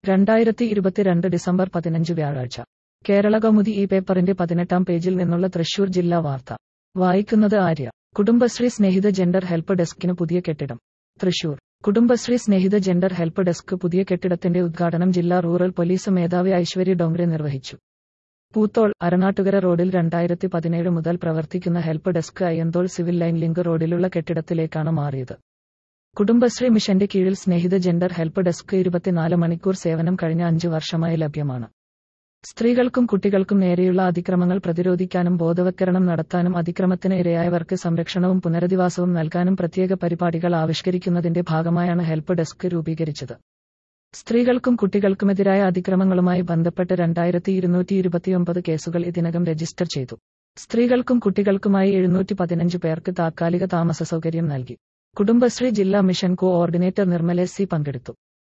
2022 December 15 വ്യാഴാഴ്ച. കേരളകൗമുദി ഈ പേപ്പറിന്റെ 18-ാം പേജിൽ നിന്നുള്ള തൃശൂർ ജില്ലാ വാർത്ത. വായിക്കുന്നത് ആര്യ. കുടുംബശ്രീ സ്നേഹിത ജെൻഡർ ഹെൽപ്പ് ഡെസ്കിന് പുതിയ കെട്ടിടം. Thrissur. Kudumbashree Snehitha gender help desk പുതിയ കെട്ടിടത്തിന്റെ ഉദ്ഘാടനം ജില്ലാ റൂറൽ പോലീസ് മേധാവി ഐശ്വര്യ ഡോങ്റെ നിർവഹിച്ചു. പൂത്തോൾ, അരണാട്ടുകര റോഡിൽ 2017 മുതൽ പ്രവർത്തിക്കുന്ന help desk Ayyanthole civil line link റോഡിലുള്ള കെട്ടിടത്തിലേക്കാണ് മാറിയത്. കുടുംബശ്രീ മിഷന്റെ കീഴിൽ സ്നേഹിത ജെൻഡർ ഹെൽപ്പ് ഡെസ്ക് 24 മണിക്കൂർ സേവനം കഴിഞ്ഞ 5 വർഷമായി ലഭ്യമാണ്. സ്ത്രീകൾക്കും കുട്ടികൾക്കും നേരെയുള്ള അതിക്രമങ്ങൾ പ്രതിരോധിക്കാനും ബോധവത്കരണം നടത്താനും അതിക്രമത്തിന് ഇരയായവർക്ക് സംരക്ഷണവും പുനരധിവാസവും നൽകാനും പ്രത്യേക പരിപാടികൾ ആവിഷ്കരിക്കുന്നതിന്റെ ഭാഗമായാണ് ഹെൽപ്പ് ഡെസ്ക് രൂപീകരിച്ചത്. സ്ത്രീകൾക്കും കുട്ടികൾക്കുമെതിരായ അതിക്രമങ്ങളുമായി ബന്ധപ്പെട്ട് 2229 കേസുകൾ ഇതിനകം രജിസ്റ്റർ ചെയ്തു. സ്ത്രീകൾക്കും കുട്ടികൾക്കുമായി 715 പേർക്ക് താത്കാലിക താമസ സൗകര്യം നൽകി. കുടുംബശ്രീ ജില്ലാ മിഷൻ കോഓർഡിനേറ്റർ നിർമ്മല സി പങ്കെടുത്തു.